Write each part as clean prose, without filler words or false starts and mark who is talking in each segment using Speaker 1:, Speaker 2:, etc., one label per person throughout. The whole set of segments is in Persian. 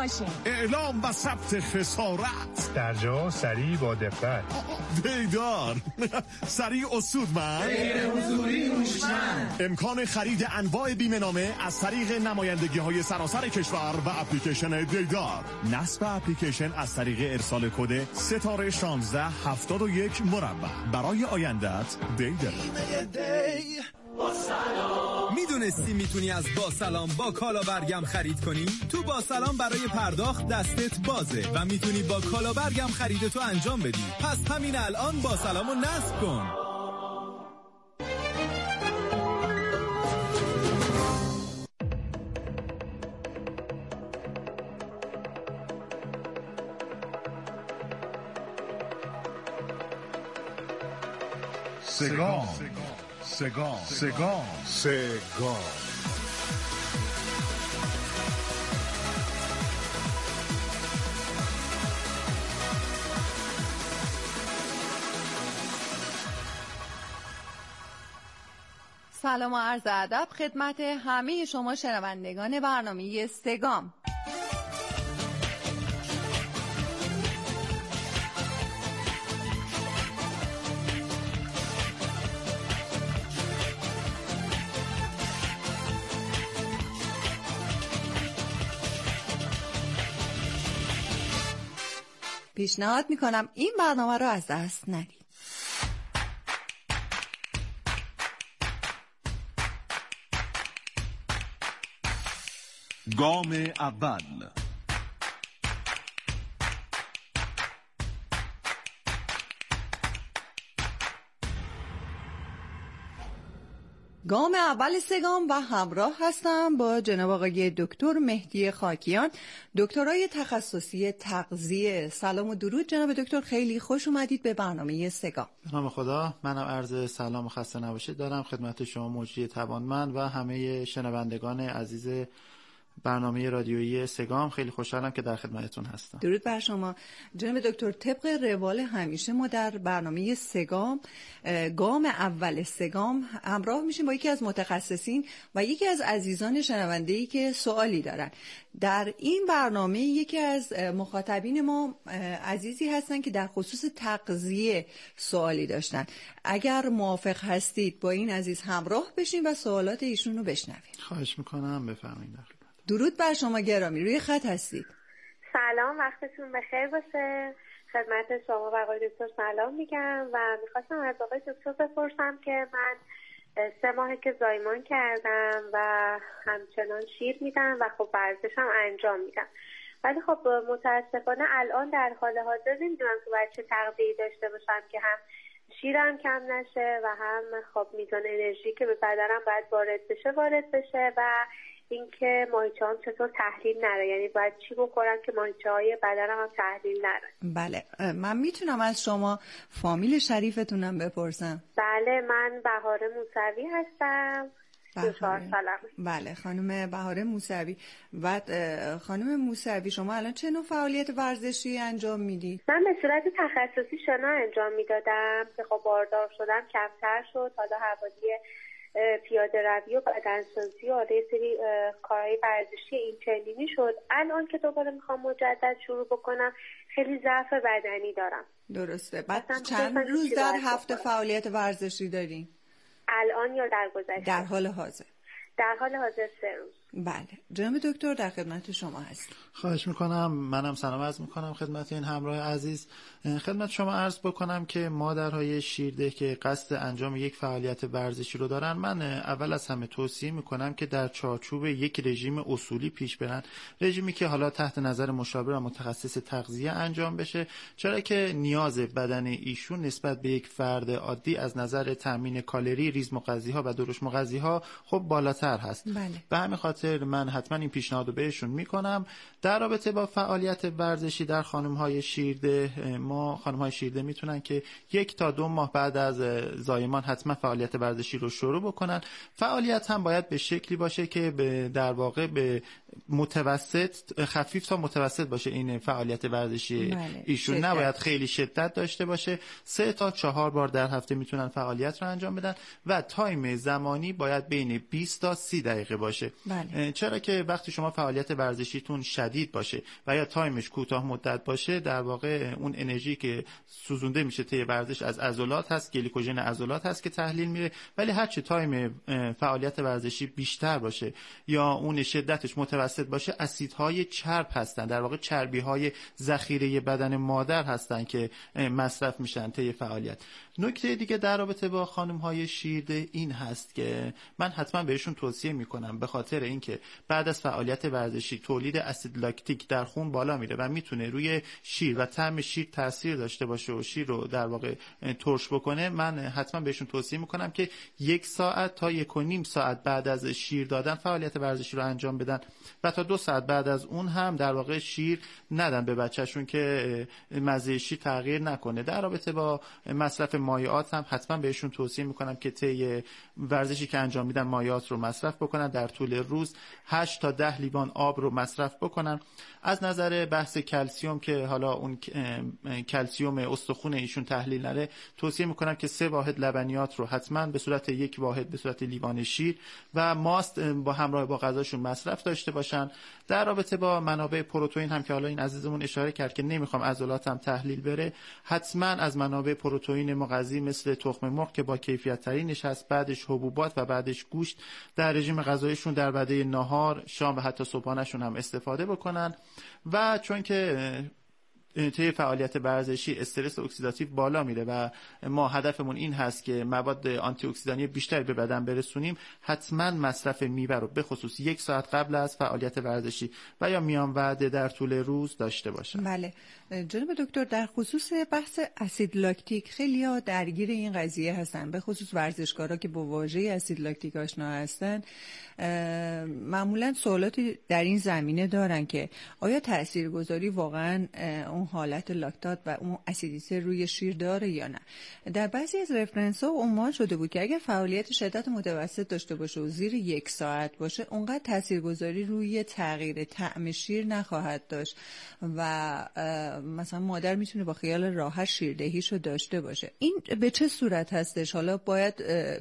Speaker 1: ماشین.
Speaker 2: اعلام و ثبت خسارت.
Speaker 3: درجا سریع با دقت.
Speaker 2: دیدار سریع و سودمند.
Speaker 4: غیر حضوری هوشمند.
Speaker 2: امکان خرید انواع بیمه نامه از طریق نمایندگی‌های سراسر کشور و اپلیکیشن دیدار. نصب اپلیکیشن از طریق ارسال کد ستاره 1671 مربع. برای آیندت دیدار.
Speaker 5: با سلام. میدونستی میتونی از با سلام با کالا برگم خرید کنی؟ تو با سلام برای پرداخت دستت بازه و میتونی با کالا برگم خریدتو انجام بدی. پس همین الان با سلامو نصب کن.
Speaker 2: سگام سگام سگام سگام.
Speaker 6: سلام و عرض ادب خدمت همه شما شنوندگان برنامه سگام. پیشنهاد میکنم این برنامه رو از دست ندید.
Speaker 2: گام اول.
Speaker 6: گام اول سگام و همراه هستم با جناب آقای دکتر مهدی خاکیان، دکترای تخصصی تغذیه. سلام و درود جناب دکتر، خیلی خوش اومدید به برنامه سگام.
Speaker 7: به نام خدا. منم عرض سلام و خسته نباشید دارم خدمت شما مجری توانمند و همه شنوندگان عزیز برنامه رادیویی سگام. خیلی خوشحالم که در خدمتتون هستم.
Speaker 6: درود بر شما جناب دکتر. طبق روال همیشه ما در برنامه سگام، گام اول سگام، همراه میشیم با یکی از متخصصین و یکی از عزیزان شنونده‌ای که سوالی دارن. در این برنامه یکی از مخاطبین ما عزیزی هستن که در خصوص تغذیه سوالی داشتن. اگر موافق هستید با این عزیز همراه بشیم و سوالات ایشون رو بشنویم.
Speaker 7: خواهش میکنم، بفرمایید.
Speaker 6: درود بر شما گرامی، روی خط هستید.
Speaker 8: سلام، وقتتون بخیر باشه. خدمت شما و آقای دکتر سلام میگم و میخواستم از آقای دکتر بپرسم که من 3 ماهه که زایمان کردم و همچنان شیر میدم و خب ورزشم انجام میدم، ولی خب متاسفانه الان در حال حاضر نمیدونم که باید چه تغذیه‌ای داشته باشم که هم شیرم کم نشه و هم خب میزان انرژی که به بدنم باید وارد بشه و اینکه ماهیچه‌ام چطور تحلیل نره، یعنی باید چی بخورم که ماهیچه‌های بدنم هم تحلیل نره.
Speaker 6: بله، من میتونم از شما فامیل شریفتونم بپرسم؟
Speaker 8: بله، من بهاره موسوی هستم. 24 سالم.
Speaker 6: بله، خانم بهاره موسوی. و خانم موسوی شما الان چه نوع فعالیت ورزشی انجام میدید؟
Speaker 8: من به صورت تخصصی شنا انجام میدادم که خب باردار شدم کمتر شد. حالا حوالی پیاده روی و بدنسازی و یه سری کارهای ورزشی این چنینی شد. الان که دوباره میخوام مجدد شروع بکنم خیلی ضعف بدنی دارم.
Speaker 6: درسته. بعد چند روز در هفته فعالیت ورزشی دارین؟
Speaker 8: الان یا در گذشته؟
Speaker 6: در حال حاضر.
Speaker 8: در حال حاضر 3 روز.
Speaker 6: بله، جناب دکتر در خدمت شما هستم.
Speaker 7: خواهش میکنم. منم سلام عرض میکنم خدمت این همراه عزیز. خدمت شما عرض بکنم که مادرهای شیرده که قصد انجام یک فعالیت ورزشی رو دارن، من اول از همه توصیه میکنم که در چارچوب یک رژیم اصولی پیش برن، رژیمی که حالا تحت نظر مشاور و متخصص تغذیه انجام بشه، چرا که نیاز بدن ایشون نسبت به یک فرد عادی از نظر تامین کالری، ریزمغذی‌ها و درشت‌مغذی‌ها خب بالاتر هست.
Speaker 6: بله.
Speaker 7: به همین خاطر من حتما این پیشنهاد رو بهشون میکنم. در رابطه با فعالیت ورزشی در خانم‌های شیرده، ما خانم‌های شیرده میتونن که 1 تا 2 ماه بعد از زایمان حتما فعالیت ورزشی رو شروع بکنن. فعالیت هم باید به شکلی باشه که در واقع به متوسط، خفیف تا متوسط باشه این فعالیت ورزشی.
Speaker 6: بله.
Speaker 7: ایشون نباید خیلی شدت داشته باشه. 3 تا 4 بار در هفته میتونن فعالیت رو انجام بدن و تایم زمانی باید بین 20 تا 30 دقیقه باشه.
Speaker 6: بله. بله.
Speaker 7: چرا که وقتی شما فعالیت ورزشیتون شدید باشه و یا تایمش کوتاه مدت باشه، در واقع اون انرژی که سوزونده میشه طی ورزش از عضلات هست، گلیکوژن عضلات هست که تحلیل میره. ولی هرچی تایم فعالیت ورزشی بیشتر باشه یا اون شدتش متوسط باشه، اسیدهای چرب هستن، در واقع چربی‌های ذخیره بدن مادر هستن که مصرف میشن طی فعالیت. نکته دیگه در رابطه با خانم‌های شیرده این هست که من حتما بهشون توصیه میکنم، به خاطر اینکه بعد از فعالیت ورزشی تولید اسید لاکتیک در خون بالا میره و میتونه روی شیر و طعم شیر تاثیر داشته باشه و شیر رو در واقع ترش بکنه. من حتما بهشون توصیه میکنم که 1 ساعت تا 1.5 ساعت بعد از شیر دادن فعالیت ورزشی رو انجام بدن و تا 2 ساعت بعد از اون هم در واقع شیر ندن به بچه‌شون که مزه شیر تغییر نکنه. در رابطه با مصرف مایعات هم حتما بهشون توصیه میکنم که طی ورزشی که انجام میدن مایعات رو مصرف بکنن، در طول روز 8 تا 10 لیوان آب رو مصرف بکنن. از نظر بحث کلسیم که حالا اون کلسیم استخون ایشون تحلیل نره، توصیه میکنم که 3 واحد لبنیات رو حتما به صورت 1 واحد به صورت لیوان شیر و ماست با همراه با غذاشون مصرف داشته باشن. در رابطه با منابع پروتئین هم که حالا این عزیزمون اشاره کرد که نمیخوام عضلاتم تحلیل بره، حتما از منابع پروتئین مغذی مثل تخم مرغ که با کیفیت ترینش هست، بعدش حبوبات و بعدش گوشت در رژیم غذاییشون در وعده نهار، شام و حتی صبحانه‌شون هم استفاده بکنن. و چون که طی فعالیت ورزشی استرس اکسیداتیو بالا میره و ما هدفمون این هست که مواد آنتی اکسیدانی بیشتری به بدن برسونیم، حتما مصرف میوه رو به خصوص 1 ساعت قبل از فعالیت ورزشی و یا میان وعده در طول روز داشته باشن.
Speaker 6: بله جناب دکتر، در خصوص بحث اسید لاکتیک خیلی‌ها درگیر این قضیه هستن، به خصوص ورزشکارا که با واژه اسید لاکتیک آشنا هستن. معمولا سوالاتی در این زمینه دارن که آیا تاثیرگذاری واقعا اون حالت لاکتات و اون اسیدیته روی شیر داره یا نه. در بعضی از رفرنس‌ها عنوان شده بود که اگر فعالیت شدت متوسط داشته باشه و زیر 1 ساعت باشه، اونقدر تاثیرگذاری روی تغییر طعم شیر نخواهد داشت و مثلا مادر میتونه با خیال راحت شیردهیشو داشته باشه. این به چه صورت هستش؟ حالا باید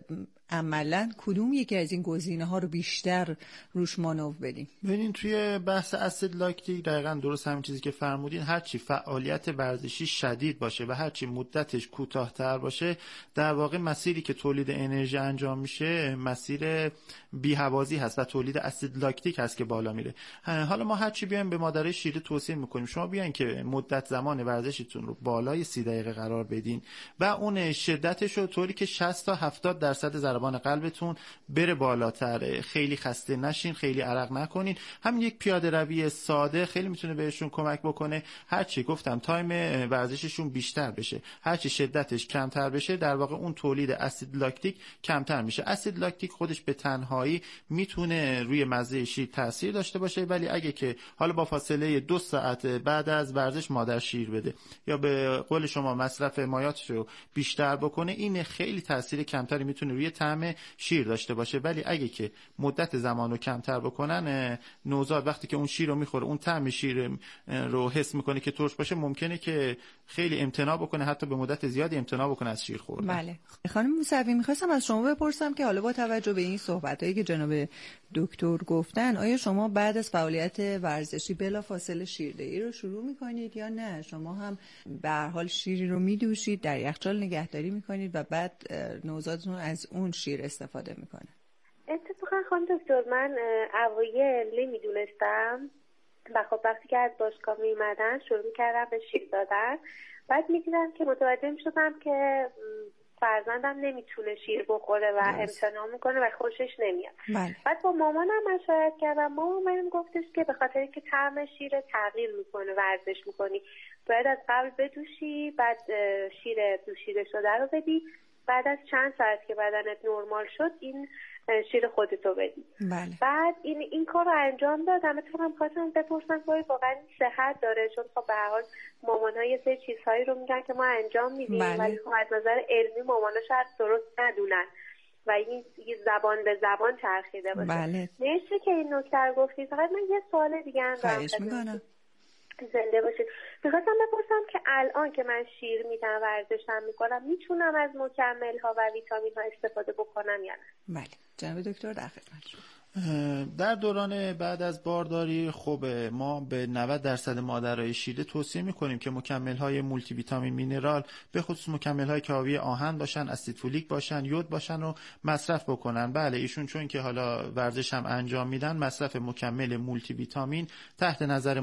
Speaker 6: عملاً کدوم یکی از این گزینه‌ها رو بیشتر روش مانور بدیم؟
Speaker 7: ببینین توی بحث اسید لاکتیک دقیقاً درست همین چیزی که فرمودین، هرچی فعالیت ورزشی شدید باشه و هرچی مدتش کوتاه‌تر باشه، در واقع مسیری که تولید انرژی انجام میشه مسیر بی‌هوازی هست و تولید اسید لاکتیک هست که بالا میره. حالا ما هرچی بیایم به مادرای شیرده توصیه میکنیم شما بیاین که مدت زمان ورزشتون رو بالای 30 دقیقه قرار بدین و اون شدتش رو طوری که 60 تا 70% ضربان قلبتون بره بالاتر. خیلی خسته نشین، خیلی عرق نکنین. همین یک پیاده روی ساده خیلی میتونه بهشون کمک بکنه. هرچی گفتم تایم ورزششون بیشتر بشه، هرچی شدتش کمتر بشه، در واقع اون تولید اسید لاکتیک کمتر میشه. اسید لاکتیک خودش به تنهایی میتونه روی مزه شیر تاثیر داشته باشه، ولی اگه که حالا با فاصله 2 ساعت بعد از ورزش مادر شیر بده یا به قول شما مصرف مایعاتش رو بیشتر بکنه، این خیلی تاثیر کمتری میتونه روی طعم شیر داشته باشه. ولی اگه که مدت زمان رو کمتر بکنن، نوزاد وقتی که اون شیر رو میخوره، اون طعم شیر رو حس میکنه که ترش باشه، ممکنه که خیلی امتناع بکنه، حتی به مدت زیادی امتناع بکنه از شیر خوردن.
Speaker 6: بله خانم موسوی، میخواستم از شما بپرسم که حالا با توجه به این صحبتایی که جناب دکتر گفتن، آیا شما بعد از فعالیت ورزشی بلافاصله شیردهی رو شروع میکنید یا نه؟ شما هم به هر حال شیری رو میدوشید، در یخچال نگهداری میکنید و بعد نوزادتون از اون شیر استفاده میکنه؟
Speaker 8: اتفاقا خانم دکتر، من اوایل نمیدونستم و خب وقتی که از باشگاه میمدن شروع کردم به شیر دادن، بعد میدیدم که متوجه میشدم که فرزندم نمیتونه شیر بخوره و امتناع میکنه و خوشش نمیاد. بعد با مامانم مشورت کردم، مامانم گفتش که به خاطر که طعم شیر تغییر میکنه ورزش میکنی، باید از قبل بدوشی، بعد شیر دوشیده شده رو بدی، بعد از چند ساعت که بدنت نرمال شد این شیر خودتو بدی. بعد این کار رو انجام دادم. اتفاقا خواستم بپرسم که واقعا صحت داره، چون خب به هر حال مامان‌ها یه سری چیزهایی رو میگن که ما انجام میدیم ولی خب از نظر علمی مامان‌ها شاید درست ندونن و این زبان به زبان چرخیده باشه. مرسی که این نکته رو گفتید. فقط من یه سوال دیگه هم دارم. زنده باشید. میخواستم بپرسم که الان که من شیر میدم ورزشم میکنم، میتونم از مکمل ها و ویتامین ها استفاده بکنم یا نه؟
Speaker 6: بله جناب دکتر در خدمت شما.
Speaker 7: در دوران بعد از بارداری خب ما به 90% مادرای شیرده توصیه میکنیم که مکمل‌های مولتی ویتامین مینرال به خصوص مکمل‌هایی که حاوی آهن باشن، اسید فولیک باشن، یود باشن و مصرف بکنن. بله ایشون چون که حالا ورزش هم انجام میدن مصرف مکمل مولتی ویتامین تحت نظر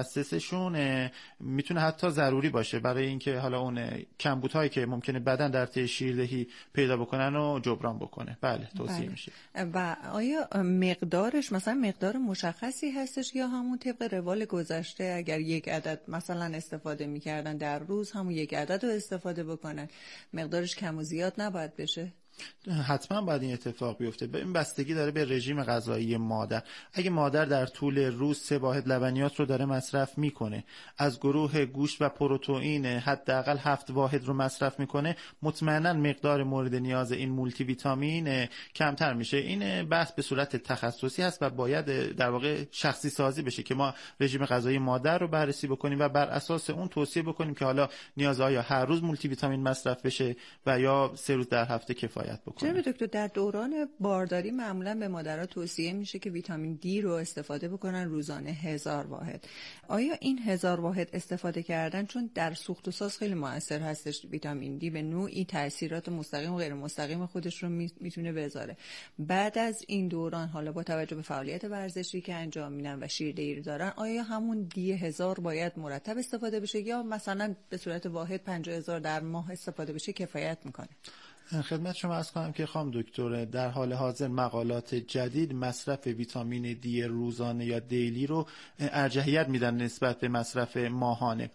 Speaker 7: متخصصشون میتونه حتی ضروری باشه برای اینکه حالا اون کمبودهایی که ممکنه بدن در طی شیردهی پیدا بکنن و جبران بکنه. بله توصیه میشه.
Speaker 6: و آیا مقدارش مثلا مقدار مشخصی هستش یا همون طبق روال گذشته اگر یک عدد مثلا استفاده میکردن در روز همون یک عدد رو استفاده بکنن، مقدارش کم و زیاد نباید بشه؟
Speaker 7: حتما باید این اتفاق بیفته. این بستگی داره به رژیم غذایی مادر. اگه مادر در طول روز 3 واحد لبنیات رو داره مصرف میکنه، از گروه گوشت و پروتئین حداقل 7 واحد رو مصرف میکنه، مطمئنا مقدار مورد نیاز این مولتی ویتامین کمتر میشه. این بحث به صورت تخصصی هست و باید در واقع شخصی سازی بشه که ما رژیم غذایی مادر رو بررسی بکنیم و بر اساس اون توصیه بکنیم که حالا نیاز آیا هر روز مولتی ویتامین مصرف بشه و یا 3 روز در هفته کفایت بکنه.
Speaker 6: جناب دکتر در دوران بارداری معمولا به مادرها توصیه میشه که ویتامین دی رو استفاده بکنن روزانه 1000 واحد. آیا این 1000 واحد استفاده کردن چون در سوخت و ساز خیلی مؤثر هستش، ویتامین دی به نوعی تاثیرات مستقیم و غیر مستقیم خودش رو میتونه بذاره، بعد از این دوران حالا با توجه به فعالیت ورزشی که انجام میدن و شیردهی رو دارن، آیا همون دی 1000 باید مرتب استفاده بشه یا مثلا به صورت واحد 50000 در ماه استفاده بشه کفایت میکنه؟
Speaker 7: خدمت شما عرض کنم که خانم دکتر در حال حاضر مقالات جدید مصرف ویتامین دی روزانه یا دیلی رو ارجحیت میدن نسبت به مصرف ماهانه.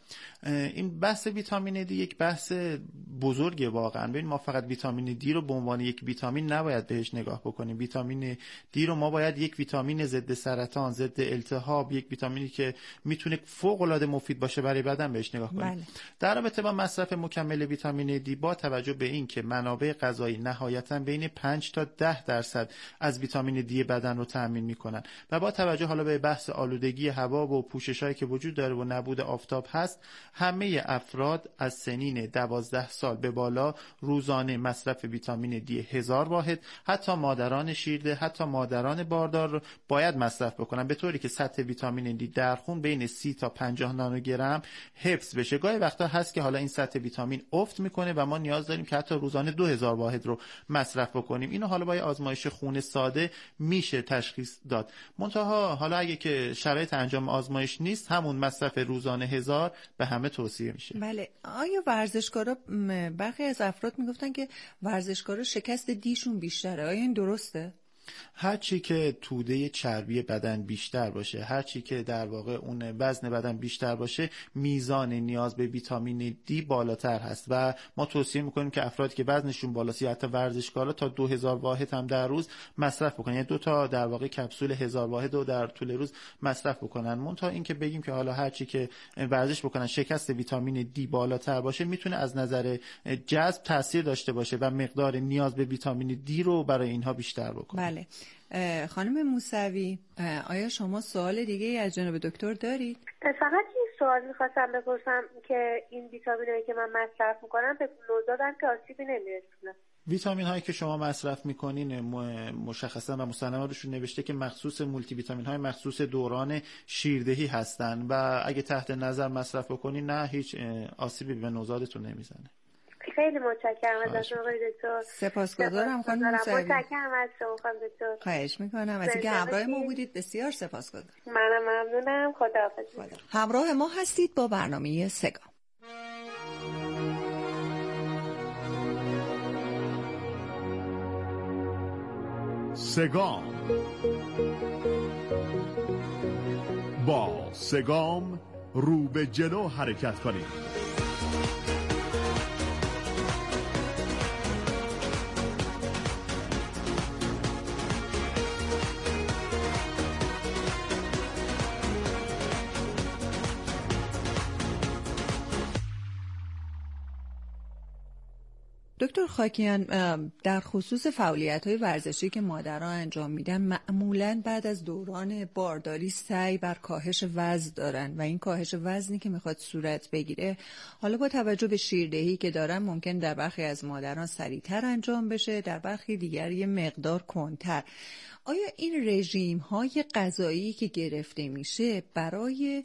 Speaker 7: این بحث ویتامین دی یک بحث بزرگه واقعا. ببین ما فقط ویتامین دی رو به عنوان یک ویتامین نباید بهش نگاه بکنیم. ویتامین دی رو ما باید یک ویتامین ضد سرطان، ضد التهاب، یک ویتامینی که میتونه فوق العاده مفید باشه برای بدن بهش نگاه کنیم.
Speaker 6: بله.
Speaker 7: در رابطه با مصرف مکمل ویتامین دی با توجه به این که منابع غذایی نهایتاً بین 5 تا 10% از ویتامین دی بدن رو تامین میکنن و با توجه حالا به بحث آلودگی هوا و پوششایی که وجود داره و نبود آفتاب هست، همه افراد از سنین 12 سال به بالا روزانه مصرف ویتامین دی 1000 واحد، حتی مادران شیرده، حتی مادران باردار رو باید مصرف بکنن به طوری که سطح ویتامین دی در خون بین 30 تا 50 نانوگرم حفظ بشه. گاهی وقتا هست که حالا این سطح ویتامین افت میکنه و ما نیاز داریم که حتی روزانه 2000 واحد رو مصرف بکنیم. اینو حالا با آزمایش خون ساده میشه تشخیص داد. منتها حالا اگه که شرایط انجام آزمایش نیست، همون مصرف روزانه 1000 به همه توصیه میشه.
Speaker 6: بله. آیا ورزشکارا، برخی از افراد میگفتن که ورزشکارا شکست دیشون بیشتره، آیا این درسته؟
Speaker 7: هرچی که توده چربی بدن بیشتر باشه، هرچی که در واقع اون وزن بدن بیشتر باشه، میزان نیاز به ویتامین دی بالاتر هست و ما توصیه میکنیم که افرادی که وزنشون بالاست یا حتی ورزشکارا تا 2000 واحد هم در روز مصرف بکنن، یعنی 2 تا در واقع کپسول 1000 واحد رو در طول روز مصرف بکنن. منتها این که بگیم که حالا هرچی که ورزش بکنن شکست ویتامین دی بالاتر باشه، میتونه از نظر جذب تاثیر داشته باشه و مقدار نیاز به ویتامین دی رو برای اینها بیشتر بکنه.
Speaker 6: بله. خانم موسوی، آیا شما سوال دیگه از جناب دکتر دارید؟
Speaker 8: فقط این سوال میخواستم بپرسم که این ویتامینایی که من مصرف میکنم به نوزادم که آسیبی نمیرسونه.
Speaker 7: ویتامین هایی که شما مصرف میکنین مشخصا و مصنفا روشون نوشته که مخصوص مولتی ویتامین های مخصوص دوران شیردهی هستن و اگه تحت نظر مصرف بکنین نه هیچ آسیبی به نوزادتون نمیزنه.
Speaker 8: خیلی متشکرم از آقای دکتر.
Speaker 6: سپاسگزارم خانم موسوی.
Speaker 8: متشکرم از شما خانم دکتر.
Speaker 6: خواهش میکنم از اینکه همراه ما بودید. بسیار سپاسگزارم.
Speaker 8: منم ممنونم. خداحافظ.
Speaker 6: همراه ما هستید با برنامه سگام.
Speaker 2: سگام. با سگام رو به جلو حرکت کنید.
Speaker 6: دکتر خاکیان، در خصوص فعالیت‌های ورزشی که مادرها انجام میدن معمولاً بعد از دوران بارداری سعی بر کاهش وزن دارن و این کاهش وزنی که میخواد صورت بگیره حالا با توجه به شیردهی که دارن ممکن در برخی از مادران سریعتر انجام بشه، در برخی دیگر یه مقدار کندتر. آیا این رژیم‌های غذایی که گرفته میشه برای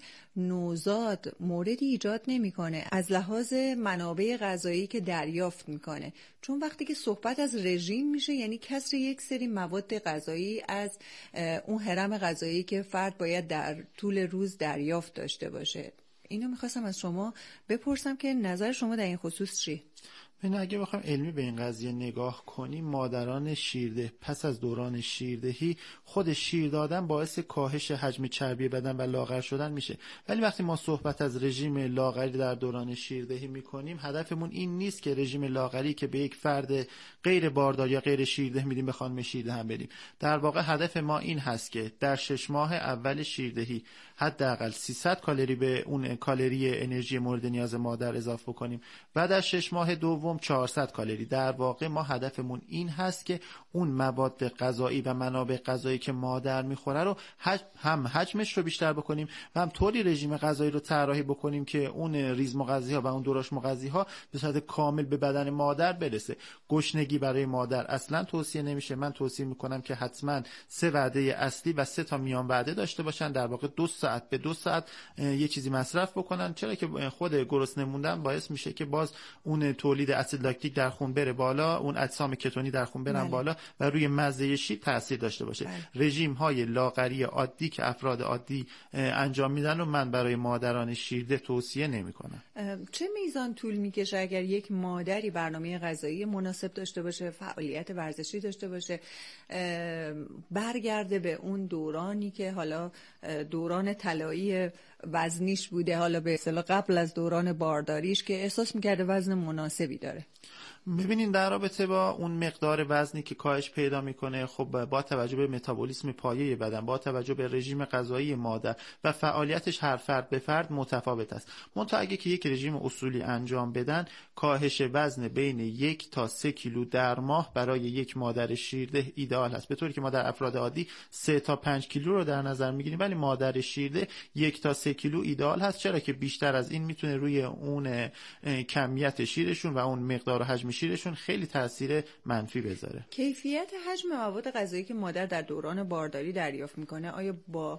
Speaker 6: نوزاد موردی ایجاد نمی‌کنه از لحاظ منابع غذایی که دریافت می‌کنه؟ چون وقتی که صحبت از رژیم میشه یعنی کسر یک سری مواد غذایی از اون هرم غذایی که فرد باید در طول روز دریافت داشته باشه. اینو می‌خواستم از شما بپرسم که نظر شما در این خصوص چیه؟
Speaker 7: اگه بخوایم علمی به این قضیه نگاه کنیم، مادران شیرده پس از دوران شیردهی خود شیر دادن باعث کاهش حجم چربی بدن و لاغر شدن میشه. ولی وقتی ما صحبت از رژیم لاغری در دوران شیردهی میکنیم، هدفمون این نیست که رژیم لاغری که به یک فرد غیر باردار یا غیر شیرده میدیم به خانم شیرده هم بدیم. در واقع هدف ما این هست که در 6 ماه اول شیردهی حداقل 300 کالری به اون کالری انرژی مورد نیاز مادر اضافه کنیم و در 6 ماه دوم 400 کالری. در واقع ما هدفمون این هست که اون مواد غذایی و منابع غذایی که مادر میخوره رو هم حجمش رو بیشتر بکنیم و هم طوری رژیم غذایی رو طراحی بکنیم که اون ریز مغذی‌ها و اون دوراش مغذی‌ها به صورت کامل به بدن مادر برسه. گشنگی برای مادر اصلا توصیه نمیشه. من توصیه میکنم که حتما 3 وعده اصلی و 3 تا میان وعده داشته باشن. در واقع 2 ساعت به 2 ساعت یه چیزی مصرف بکنن، چرا که خود گرسنه موندن باعث میشه که باز اون تولید اسید لاکتیک در خون بره بالا، اون اجسام کتونی در خون برن بالا و روی مزه شیر تاثیر داشته باشه. رژیم های لاغری عادی که افراد عادی انجام میدن و من برای مادران شیرده توصیه نمیکنم.
Speaker 6: چه میزان طول میکشه اگر یک مادری برنامه غذایی مناسب داشته باشه، فعالیت ورزشی داشته باشه، برگرده به اون دورانی که حالا دوران طلایی وزنیش بوده، حالا به اصطلاح قبل از دوران بارداریش، که احساس میکرده وزن مناسبی داره؟
Speaker 7: ببینین در رابطه با اون مقدار وزنی که کاهش پیدا میکنه، خب با توجه به متابولیسم پایه بدن، با توجه به رژیم غذایی مادر و فعالیتش هر فرد به فرد متفاوت است. منتها اگه که یک رژیم اصولی انجام بدن، کاهش وزن بین 1 تا 3 کیلو در ماه برای یک مادر شیرده ایدئال است. به طوری که ما در افراد عادی 3 تا 5 کیلو رو در نظر میگیریم، ولی مادر شیرده 1 تا 3 کیلو ایدئال هست، چرا که بیشتر از این میتونه روی اون کمیت شیرشون و اون مقدار و حجم شیرشون خیلی تاثیر منفی بذاره.
Speaker 6: کیفیت حجم مواد غذایی که مادر در دوران بارداری دریافت میکنه آیا با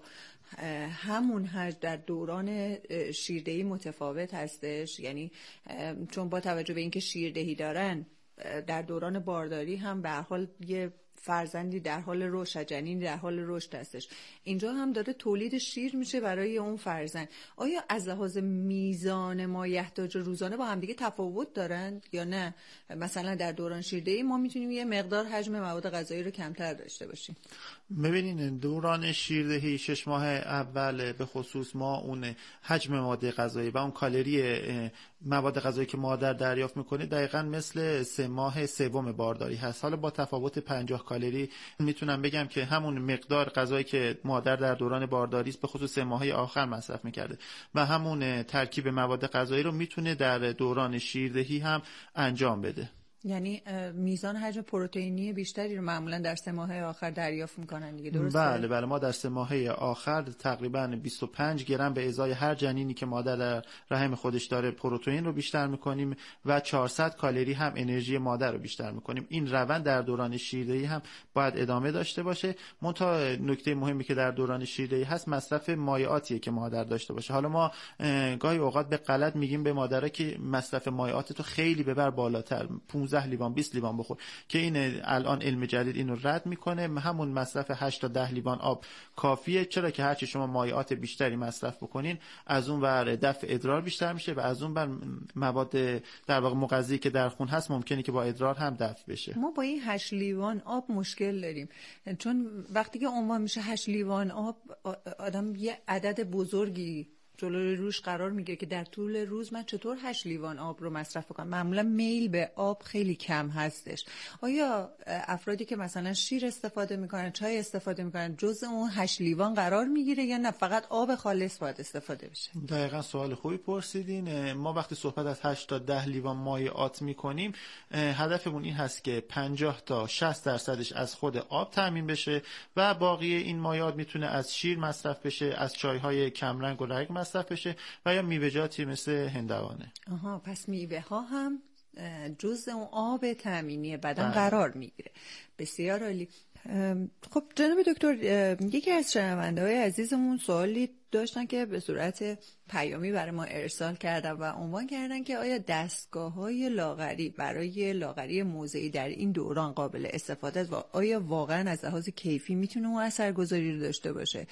Speaker 6: همون حجم در دوران شیردهی متفاوت هستش؟ یعنی چون با توجه به اینکه شیردهی دارن در دوران بارداری هم به هر حال یه فرزندی در حال رشد، جنین در حال رشد هستش، اینجا هم داره تولید شیر میشه برای اون فرزند. آیا از لحاظ میزان مایحتاج روزانه با هم دیگه تفاوت دارن یا نه؟ مثلا در دوران شیردهی ما میتونیم یه مقدار حجم مواد غذایی رو کمتر داشته باشیم.
Speaker 7: ببینین دوران شیردهی 6 ماه اول به خصوص ما اون حجم مواد غذایی و اون کالری مواد غذایی که مادر دریافت میکنه دقیقاً مثل 3 ماه سوم بارداری هست. حالا با تفاوت 50 کالری میتونم بگم که همون مقدار غذایی که مادر در دوران بارداری است به خصوص 3 ماهه آخر مصرف میکرده و همون ترکیب مواد غذایی رو میتونه در دوران شیردهی هم انجام بده.
Speaker 6: یعنی میزان حجم پروتئینی بیشتری رو معمولا در 3 ماه آخر دریافت میکنن دیگه، درسته؟
Speaker 7: بله ما در 3 ماه آخر تقریبا 25 گرم به ازای هر جنینی که مادر در رحم خودش داره پروتئین رو بیشتر میکنیم و 400 کالری هم انرژی مادر رو بیشتر میکنیم. این روند در دوران شیردهی هم باید ادامه داشته باشه. منتها نکته مهمی که در دوران شیردهی هست مصرف مایعاتیه که مادر داشته باشه. حالا ما گاهی اوقات به غلط میگیم به مادرها که مصرف مایعات تو خیلی ببر بالاتر، 15 لیوان 20 لیوان بخور، که این الان علم جدید اینو رد میکنه. همون مصرف 8 تا 10 لیوان آب کافیه، چرا که هرچی شما مایعات بیشتری مصرف بکنین از اون ور دفع ادرار بیشتر میشه و از اون ور مواد در واقع مغذی که در خون هست ممکنه که با ادرار هم دفع بشه.
Speaker 6: ما با این 8 لیوان آب مشکل داریم، چون وقتی که عنوان میشه 8 لیوان آب آدم یه عدد بزرگی جلوی روش قرار میگیره که در طول روز من چطور 8 لیوان آب رو مصرف کنم. معمولا میل به آب خیلی کم هستش. آیا افرادی که مثلا شیر استفاده میکنن، چای استفاده میکنن، جزء اون 8 لیوان قرار میگیره یا نه فقط آب خالص باید استفاده بشه؟
Speaker 7: دقیقاً سوال خوبی پرسیدین. ما وقتی صحبت از 8 تا 10 لیوان مایعات میکنیم، هدفمون این هست که 50 تا 60% از خود آب تامین بشه و باقی این مایعات میتونه از شیر مصرف بشه، از چایهای کم رنگ و رنگ مصرف بشه و یا میوه‌جاتی مثل هندوانه.
Speaker 6: پس میوه ها هم جزء اون آب تامینی بدن قرار میگیره. بسیار عالی. خب جناب دکتر، یکی از شنونده‌های عزیزمون سوالی داشتن که به صورت پیامی برای ما ارسال کردن و عنوان کردن که آیا دستگاه‌های لاغری برای لاغری موضعی در این دوران قابل استفاده است و آیا واقعا از لحاظ کیفی میتونه اون اثرگذاری رو داشته باشه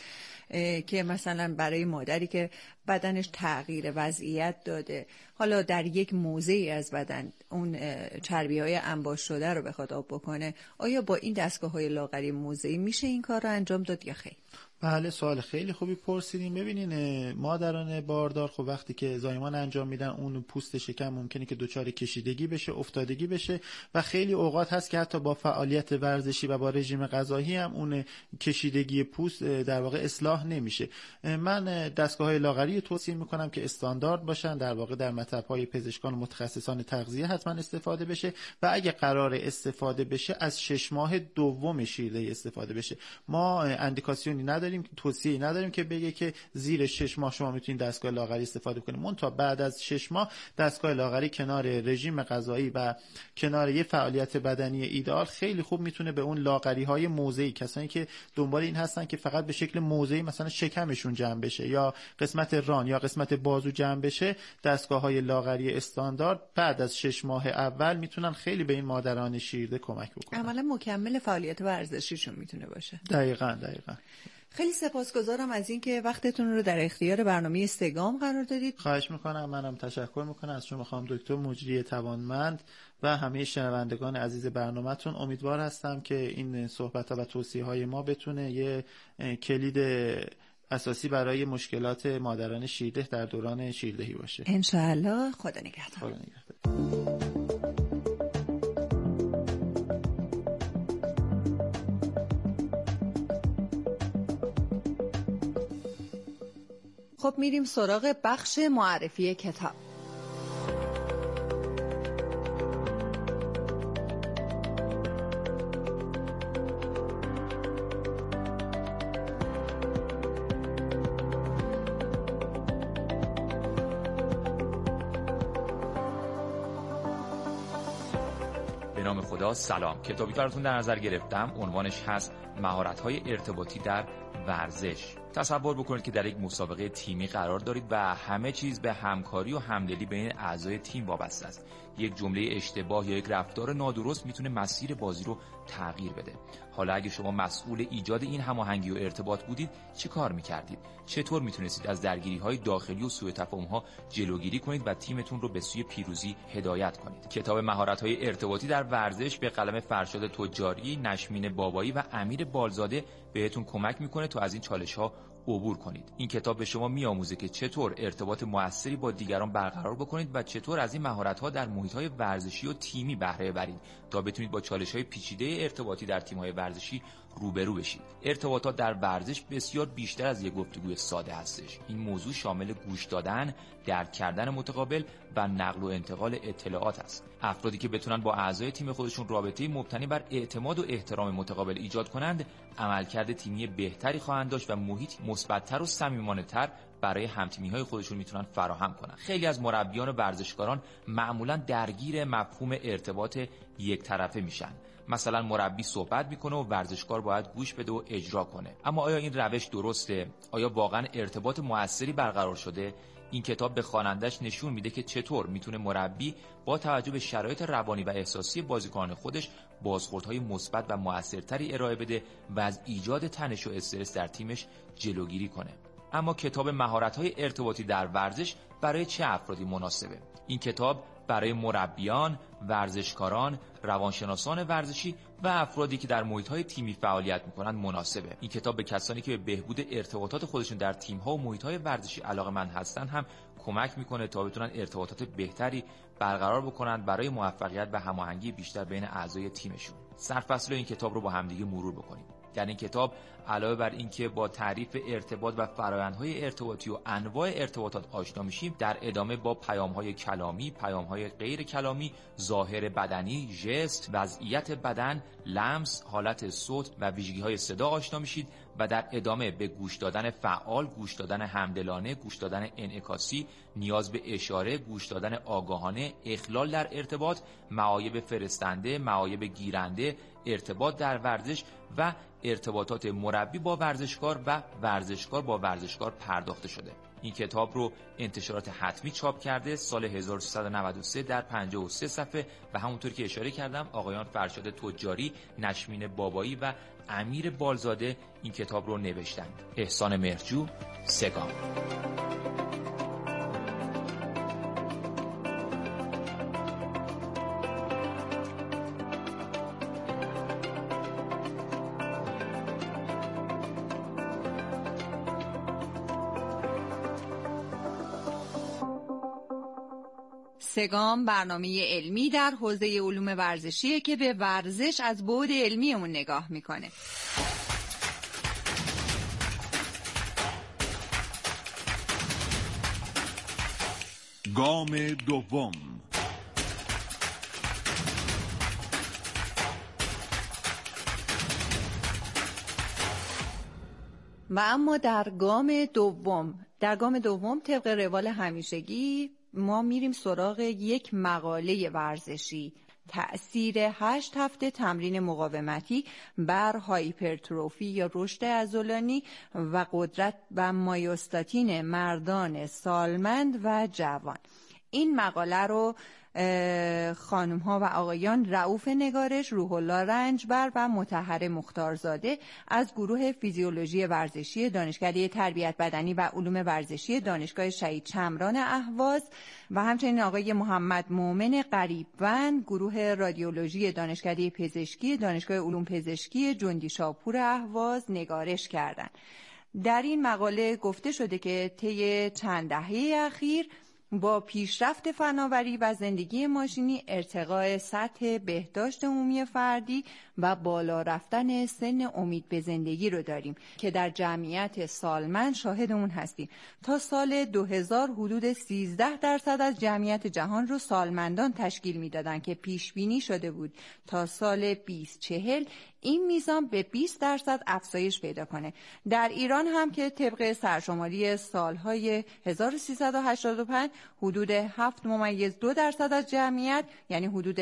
Speaker 6: که مثلا برای مادری که بدنش تغییر وضعیت داده، حالا در یک موضعی از بدن اون چربی‌های انباش شده رو بخواد آب بکنه، آیا با این دستگاه‌های لاغری موضعی میشه این کار رو انجام داد یا خیر؟
Speaker 7: بله، سوال خیلی خوبی پرسیدین. ببینین مادران باردار خب وقتی که زایمان انجام میدن اون پوست شکم ممکنه که دچار کشیدگی بشه، افتادگی بشه و خیلی اوقات هست که حتی با فعالیت ورزشی و با رژیم غذایی هم اون کشیدگی پوست در واقع اصلاح نمیشه. من دستگاه‌های لاغری توصیه میکنم که استاندارد باشن، در واقع در مطب‌های پزشکان و متخصصان تغذیه حتما استفاده بشه و اگه قرار استفاده بشه از 6 ماه دوم شیردهی استفاده بشه. ما اندیکاسیونی نداریم، توصیه‌ای نداریم که بگه که زیر 6 ماه شما میتونید دستگاه لاغری استفاده کنید. منتها بعد از 6 ماه دستگاه لاغری کنار رژیم غذایی و کنار یه فعالیت بدنی ایدئال خیلی خوب میتونه به اون لاغری‌های موضعی، کسانی که دنبال این هستن که فقط به شکل موضعی مثلا شکمشون جمع بشه یا قسمت ران یا قسمت بازو جمع بشه، دستگاه‌های لاغری استاندارد بعد از 6 ماه اول میتونن خیلی به این مادران شیرده کمک بکنن.
Speaker 6: عملا مکمل فعالیت ورزشیشون میتونه باشه.
Speaker 7: دقیقاً.
Speaker 6: خیلی سپاسگزارم از اینکه وقتتون رو در اختیار برنامه سگام قرار دادید.
Speaker 7: خواهش میکنم. منم تشکر میکنم از شما خانم دکتر مجری توانمند و همه شنوندگان عزیز برنامه‌تون. امیدوار هستم که این صحبت‌ها و توصیه‌های ما بتونه یه کلید اساسی برای مشکلات مادران شیرده در دوران شیردهی باشه.
Speaker 6: ان شاء الله. خدا نگهدار. خب میریم سراغ بخش معرفی کتاب.
Speaker 1: به نام خدا. سلام. کتابی که براتون در نظر گرفتم عنوانش هست مهارت‌های ارتباطی در ورزش. تصور بکنید که در یک مسابقه تیمی قرار دارید و همه چیز به همکاری و همدلی بین اعضای تیم وابسته است. یک جمله اشتباه یا یک رفتار نادرست میتونه مسیر بازی رو تغییر بده. حالا اگه شما مسئول ایجاد این هماهنگی و ارتباط بودید چه کار میکردید؟ چطور میتونستید از درگیری‌های داخلی و سوء تفاهم‌ها جلوگیری کنید و تیمتون رو به سوی پیروزی هدایت کنید؟ کتاب مهارت‌های ارتباطی در ورزش به قلم فرشاد تجاری، نشمین بابایی و امیر بالزاده بهتون کمک میکنه تا از این چالش‌ها عبور کنید. این کتاب به شما میآموزه که چطور ارتباط موثری با دیگران برقرار بکنید و چطور از این مهارت‌ها در محیط‌های ورزشی و تیمی بهره ببرید تا بتونید با چالش‌های پیچیده ارتباطی در تیم‌های ورزشی روبرو بشید. ارتباطات در ورزش بسیار بیشتر از یک گفتگوی ساده هستش. این موضوع شامل گوش دادن، درک کردن متقابل و نقل و انتقال اطلاعات است. افرادی که بتونن با اعضای تیم خودشون رابطه‌ای مبتنی بر اعتماد و احترام متقابل ایجاد کنند، عملکرد تیمی بهتری خواهند داشت و محیط مثبت‌تر و صمیمانه‌تر برای همتیمی‌های خودشون میتونن فراهم کنن. خیلی از مربیان و ورزشکاران معمولاً درگیر مفهوم ارتباط یک طرفه میشن. مثلا مربی صحبت میکنه و ورزشکار باید گوش بده و اجرا کنه. اما آیا این روش درسته؟ آیا واقعا ارتباط موثری برقرار شده؟ این کتاب به خواننده‌اش نشون میده که چطور میتونه مربی با توجه به شرایط روانی و احساسی بازیکنان خودش بازخوردهای مثبت و موثرتری ارائه بده و از ایجاد تنش و استرس در تیمش جلوگیری کنه. اما کتاب مهارت‌های ارتباطی در ورزش برای چه افرادی مناسبه؟ این کتاب برای مربیان، ورزشکاران، روانشناسان ورزشی و افرادی که در محیط‌های تیمی فعالیت می‌کنند مناسبه. این کتاب به کسانی که به بهبود ارتباطات خودشون در تیم‌ها و محیط‌های ورزشی علاقه‌مند هستن هم کمک می‌کنه تا بتونن ارتباطات بهتری برقرار بکنن برای موفقیت و هماهنگی بیشتر بین اعضای تیمشون. سرفصل این کتاب رو با همدیگه مرور بکنیم. در این کتاب علاوه بر اینکه با تعریف ارتباط و فرآیندهای ارتباطی و انواع ارتباطات آشنا میشیم، در ادامه با پیام‌های کلامی، پیام‌های غیر کلامی، ظاهر بدنی، ژست، وضعیت بدن، لمس، حالت صوت و ویژگی‌های صدا آشنا میشید و در ادامه به گوش دادن فعال، گوش دادن همدلانه، گوش دادن انعکاسی، نیاز به اشاره، گوش دادن آگاهانه، اخلال در ارتباط، معایب فرستنده، معایب گیرنده، ارتباط در ورزش و ارتباطات مربی با ورزشکار و ورزشکار با ورزشکار پرداخته شده. این کتاب رو انتشارات حتمی چاپ کرده سال 1393 در 53 صفحه و همونطور که اشاره کردم آقایان فرشاد تجاری، نشمین بابایی و امیر بالزاده این کتاب رو نوشتند. احسان مهرجو، سگام.
Speaker 6: سگام برنامه علمی در حوزه علوم ورزشیه که به ورزش از بعد علمی اون نگاه میکنه.
Speaker 2: گام دوم.
Speaker 6: و اما در گام دوم طبق روال همیشگی ما میریم سراغ یک مقاله ورزشی، تأثیر 8 هفته تمرین مقاومتی بر هایپرتروفی یا رشد عضلانی و قدرت و مایوستاتین مردان سالمند و جوان. این مقاله رو خانم ها و آقایان رؤوف نگارش، روح الله رنجبر و مطهر مختارزاده از گروه فیزیولوژی ورزشی دانشکده تربیت بدنی و علوم ورزشی دانشگاه شهید شمران اهواز و همچنین آقای محمد مومن قریبوند، گروه رادیولوژی دانشکده پزشکی دانشگاه علوم پزشکی جندی شاپور اهواز نگارش کردند. در این مقاله گفته شده که طی چند دهه اخیر با پیشرفت فناوری و زندگی ماشینی ارتقاء سطح بهداشت عمومی فردی و بالا رفتن سن امید به زندگی رو داریم که در جمعیت سالمند شاهد اون هستیم. تا سال 2000 حدود 13% از جمعیت جهان رو سالمندان تشکیل میدادن که پیش بینی شده بود تا سال 2040 این میزان به 20% افزایش پیدا کنه. در ایران هم که طبق سرشماری سالهای 1385 حدود 7.2% از جمعیت یعنی حدود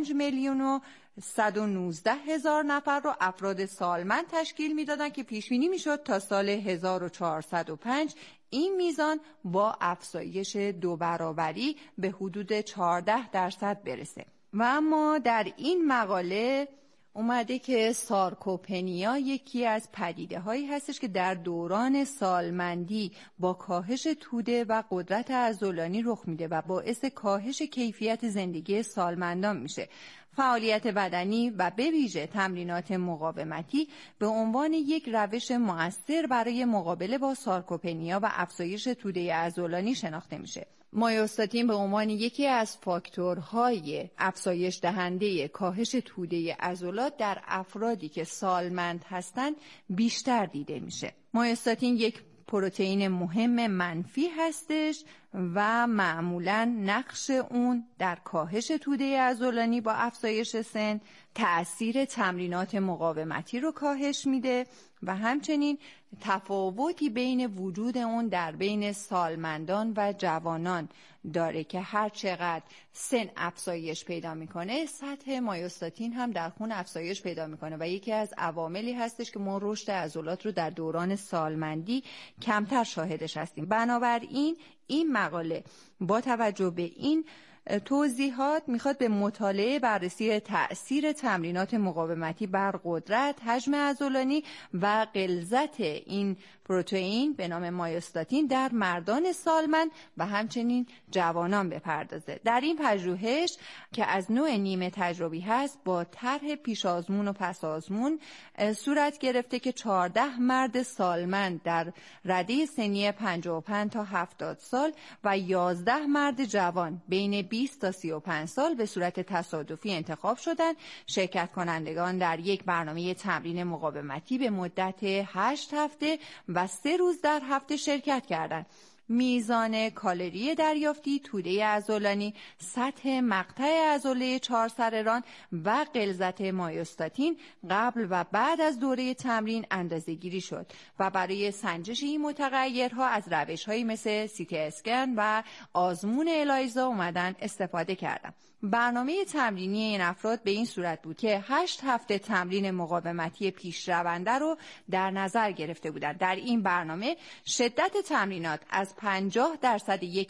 Speaker 6: 5,119,000 نفر رو افراد سالمند تشکیل میدادن که پیش بینی میشد تا سال 1405 این میزان با افزایش 2 برابری به حدود 14% برسه. و اما در این مقاله اومده که سارکوپنیا یکی از پدیده هایی هستش که در دوران سالمندی با کاهش توده و قدرت عضلانی رخ میده و باعث کاهش کیفیت زندگی سالمندان میشه. فعالیت بدنی و به ویژه تمرینات مقاومتی به عنوان یک روش مؤثر برای مقابله با سارکوپنیا و افزایش توده عضلانی شناخته میشه. مایوستاتین به عنوان یکی از فاکتورهای افزایش دهنده کاهش توده عضلات در افرادی که سالمند هستند بیشتر دیده میشه. مایوستاتین یک پروتئین مهم منفی هستش و معمولاً نقش اون در کاهش توده عضلانی با افزایش سن، تأثیر تمرینات مقاومتی رو کاهش میده و همچنین تفاوتی بین وجود اون در بین سالمندان و جوانان داره که هر چقدر سن افزایش پیدا میکنه سطح مایوستاتین هم در خون افزایش پیدا میکنه و یکی از عواملی هستش که ما رشد عضلات رو در دوران سالمندی کمتر شاهدش هستیم. بنابراین این مقاله با توجه به این توضیحات میخواد به مطالعه بررسی تأثیر تمرینات مقاومتی بر قدرت، حجم عضلانی و غلظت این پروتئین به نام مایوستاتین در مردان سالمند و همچنین جوانان بپردازه. در این پژوهش که از نوع نیمه تجربی هست با طرح پیش آزمون و پس آزمون صورت گرفته که 14 مرد سالمند در رده سنی 55 تا 70 سال و 11 مرد جوان بین 20 تا 35 سال به صورت تصادفی انتخاب شدند. شرکت کنندگان در یک برنامه تمرین مقاومتی به مدت 8 هفته و 3 روز در هفته شرکت کردند. میزان کالری دریافتی، توده عضلانی، سطح مقطع عضله 4 سرران و غلظت مایوستاتین قبل و بعد از دوره تمرین اندازه‌گیری شد و برای سنجش این متغیرها از روش‌هایی مثل CT اسکن و آزمون الایزا اومدن استفاده کردن. برنامه تمرینی این افراد به این صورت بود که 8 هفته تمرین مقاومتی پیشرونده رو در نظر گرفته بودند. در این برنامه شدت تمرینات از 50% یک